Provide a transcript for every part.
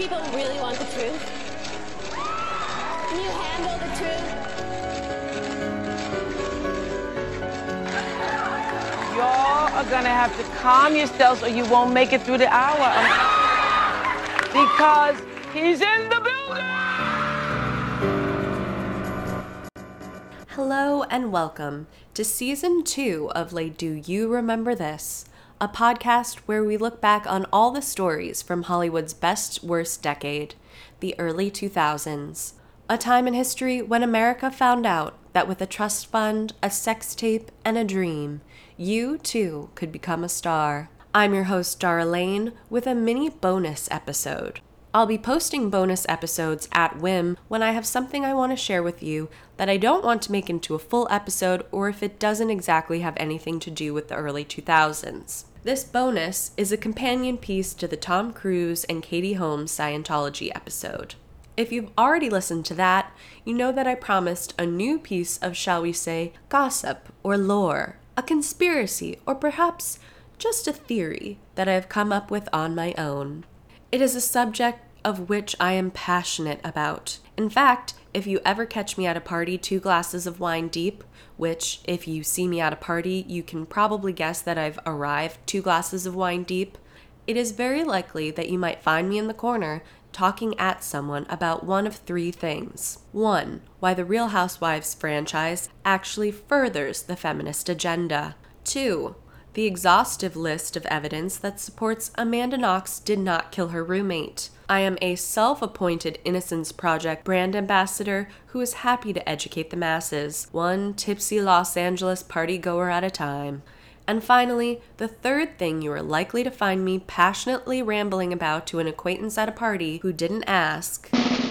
people really want the truth? Can you handle the truth? Y'all are gonna have to calm yourselves or you won't make it through the hour. Because he's in the building! Hello and welcome to Season 2 of Les Do You Remember This? A podcast where we look back on all the stories from Hollywood's best-worst decade, the early 2000s. A time in history when America found out that with a trust fund, a sex tape, and a dream, you too could become a star. I'm your host, Dara Lane, with a mini bonus episode. I'll be posting bonus episodes at whim when I have something I want to share with you that I don't want to make into a full episode or if it doesn't exactly have anything to do with the early 2000s. This bonus is a companion piece to the Tom Cruise and Katie Holmes Scientology episode. If you've already listened to that, you know that I promised a new piece of, shall we say, gossip or lore, a conspiracy, or perhaps just a theory that I have come up with on my own. It is a subject of which I am passionate about. In fact, if you ever catch me at a party 2 glasses of wine deep, which, if you see me at a party, you can probably guess that I've arrived 2 glasses of wine deep, it is very likely that you might find me in the corner talking at someone about one of 3 things. 1, why the Real Housewives franchise actually furthers the feminist agenda. 2, the exhaustive list of evidence that supports Amanda Knox did not kill her roommate. I am a self-appointed Innocence Project brand ambassador who is happy to educate the masses, one tipsy Los Angeles party goer at a time. And finally, the 3rd thing you are likely to find me passionately rambling about to an acquaintance at a party who didn't ask.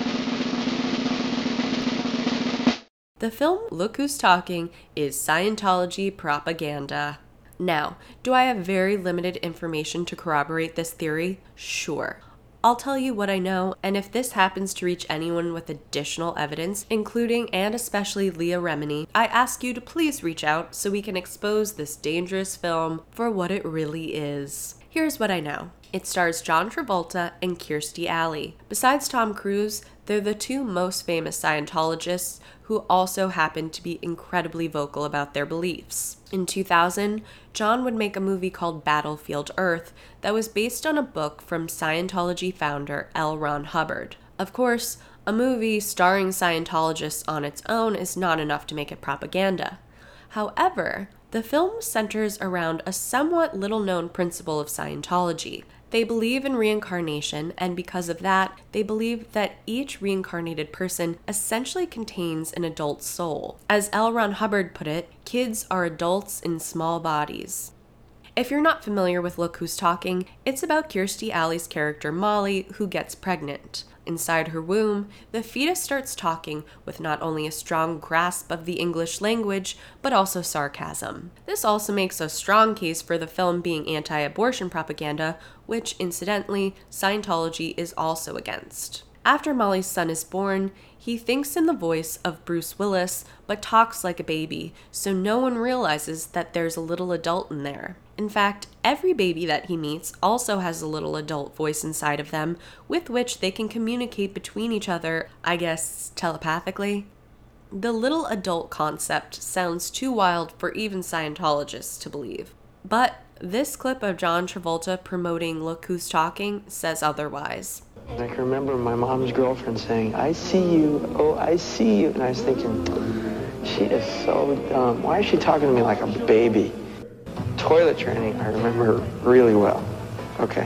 The film Look Who's Talking is Scientology propaganda. Now, do I have very limited information to corroborate this theory? Sure. I'll tell you what I know, and if this happens to reach anyone with additional evidence, including and especially Leah Remini, I ask you to please reach out so we can expose this dangerous film for what it really is. Here's what I know. It stars John Travolta and Kirstie Alley. Besides Tom Cruise, they're the 2 most famous Scientologists who also happen to be incredibly vocal about their beliefs. In 2000, John would make a movie called Battlefield Earth that was based on a book from Scientology founder L. Ron Hubbard. Of course, a movie starring Scientologists on its own is not enough to make it propaganda. However, the film centers around a somewhat little-known principle of Scientology. They believe in reincarnation, and because of that, they believe that each reincarnated person essentially contains an adult soul. As L. Ron Hubbard put it, kids are adults in small bodies. If you're not familiar with Look Who's Talking, it's about Kirstie Alley's character Molly, who gets pregnant. Inside her womb, the fetus starts talking with not only a strong grasp of the English language, but also sarcasm. This also makes a strong case for the film being anti-abortion propaganda, which, incidentally, Scientology is also against. After Molly's son is born, he thinks in the voice of Bruce Willis, but talks like a baby, so no one realizes that there's a little adult in there. In fact, every baby that he meets also has a little adult voice inside of them, with which they can communicate between each other, I guess, telepathically. The little adult concept sounds too wild for even Scientologists to believe. But this clip of John Travolta promoting Look Who's Talking says otherwise. I can remember my mom's girlfriend saying, "I see you, oh, I see you." And I was thinking, she is so dumb. Why is she talking to me like a baby? Toilet training, I remember really well. Okay.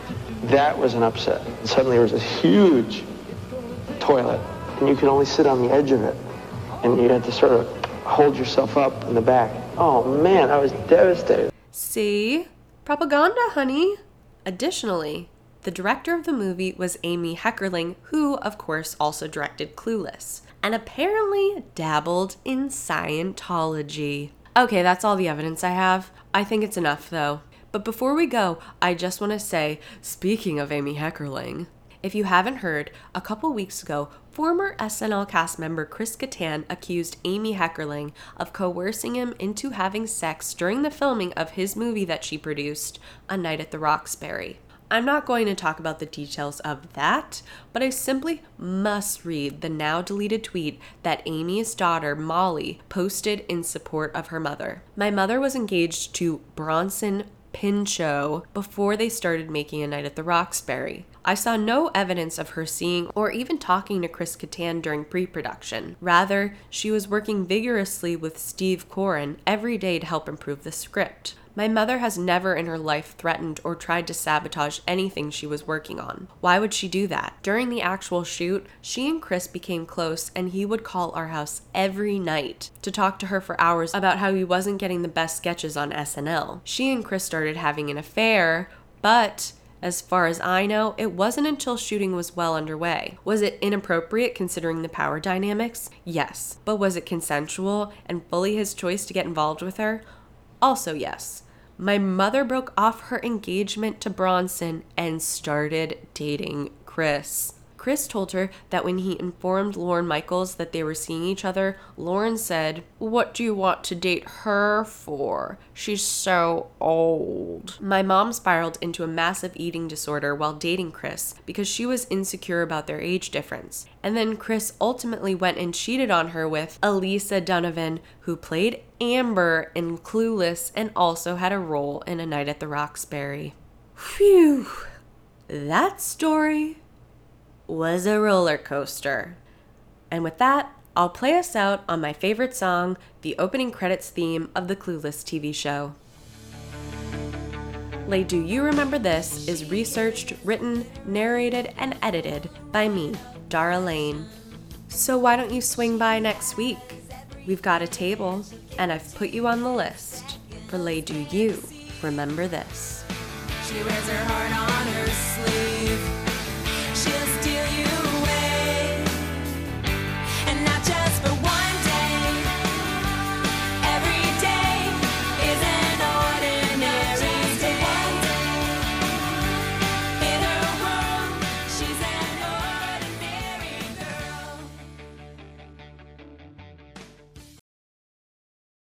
That was an upset. Suddenly there was this huge toilet, and you could only sit on the edge of it. And you had to sort of hold yourself up in the back. Oh, man, I was devastated. See? Propaganda, honey. Additionally, the director of the movie was Amy Heckerling, who, of course, also directed Clueless, and apparently dabbled in Scientology. Okay, that's all the evidence I have. I think it's enough, though. But before we go, I just want to say, speaking of Amy Heckerling, if you haven't heard, a couple weeks ago, former SNL cast member Chris Kattan accused Amy Heckerling of coercing him into having sex during the filming of his movie that she produced, A Night at the Roxbury. I'm not going to talk about the details of that, but I simply must read the now deleted tweet that Amy's daughter, Molly, posted in support of her mother. My mother was engaged to Bronson Pinchot before they started making A Night at the Roxbury. I saw no evidence of her seeing or even talking to Chris Kattan during pre-production. Rather, she was working vigorously with Steve Coren every day to help improve the script. My mother has never in her life threatened or tried to sabotage anything she was working on. Why would she do that? During the actual shoot, she and Chris became close, and he would call our house every night to talk to her for hours about how he wasn't getting the best sketches on SNL. She and Chris started having an affair, but as far as I know, it wasn't until shooting was well underway. Was it inappropriate considering the power dynamics? Yes. But was it consensual and fully his choice to get involved with her? Also yes. My mother broke off her engagement to Bronson and started dating Chris. Chris told her that when he informed Lorne Michaels that they were seeing each other, Lorne said, "What do you want to date her for? She's so old." My mom spiraled into a massive eating disorder while dating Chris because she was insecure about their age difference. And then Chris ultimately went and cheated on her with Elisa Donovan, who played Amber in Clueless and also had a role in A Night at the Roxbury. Phew. That story was a roller coaster. And with that, I'll play us out on my favorite song, the opening credits theme of the Clueless TV show. Lay Do You Remember This is researched, written, narrated, and edited by me, Dara Lane. So why don't you swing by next week? We've got a table, and I've put you on the list for Lay Do You Remember This. She wears her heart on